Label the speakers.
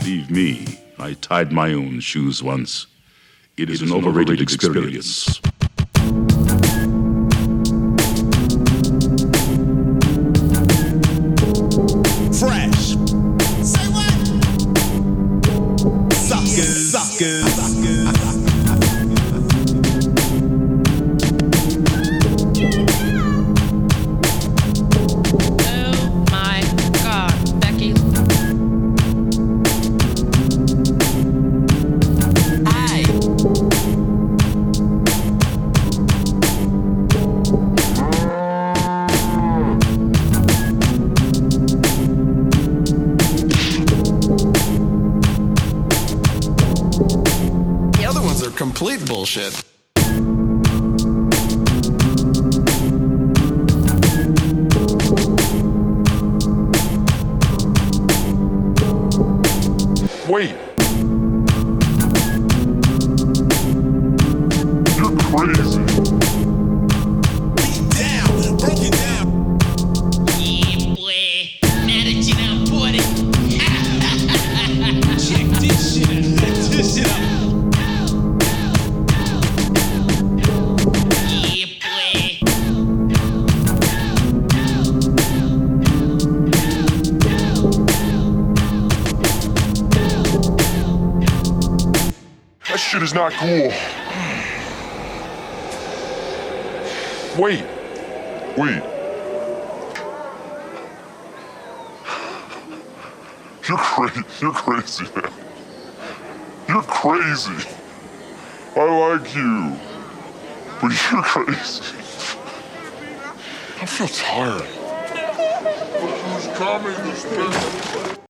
Speaker 1: Believe me, I tied my own shoes once. It is an overrated experience.
Speaker 2: Fresh. Say what? Suckers, suckers, suckers.
Speaker 3: Oh my God, Becky.
Speaker 2: The other ones are complete bullshit.
Speaker 4: Wait. You're crazy.
Speaker 2: Beat down, broken down.
Speaker 5: Yeah, boy. Now that you done bought it.
Speaker 2: Check this shit out. Let this shit out.
Speaker 5: Yeah, boy.
Speaker 4: That shit is not cool. Wait. Wait. You're crazy. You're crazy, man. You're crazy. I like you. But you're crazy. I feel tired. Who's coming?